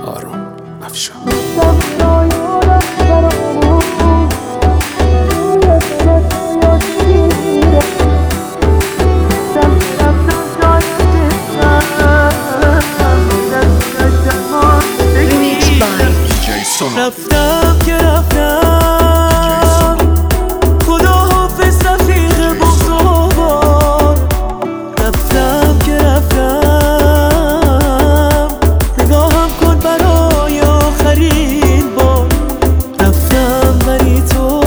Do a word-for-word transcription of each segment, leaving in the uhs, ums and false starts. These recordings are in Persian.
هارون افشار. رفتم که رفتم خدا حافظ رفیق بزرگوار. رفتم که رفتم نگاهم کن برای آخرین بار. رفتم ولی تو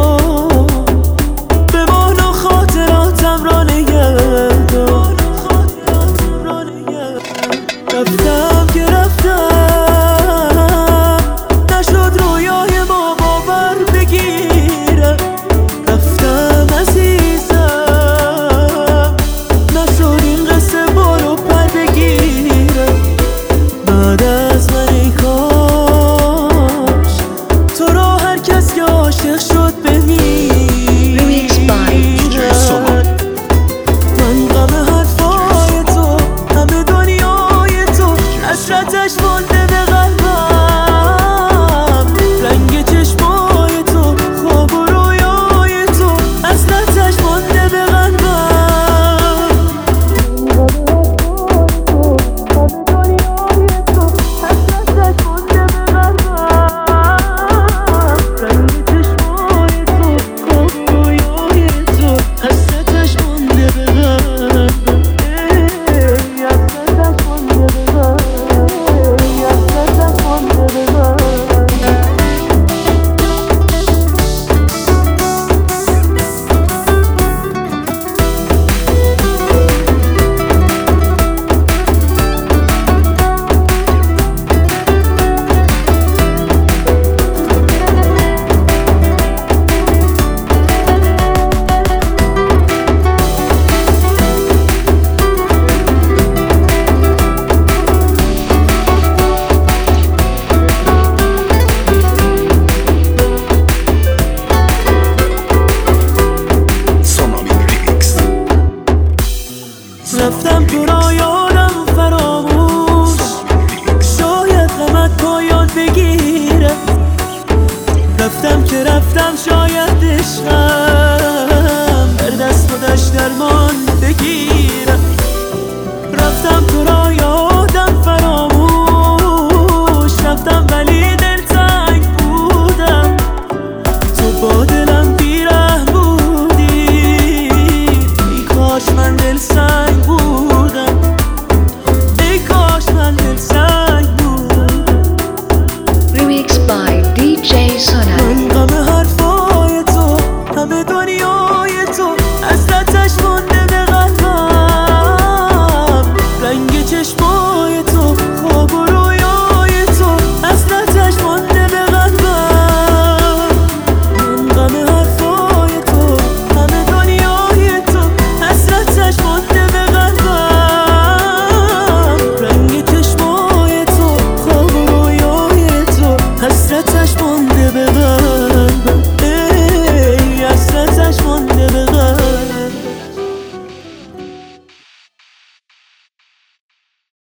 بمان و خاطراتم را نگه دار. رفتم که رفتم عاشق شد ببین من غم حرفای تو همه دنیای تو حسرتش مونده.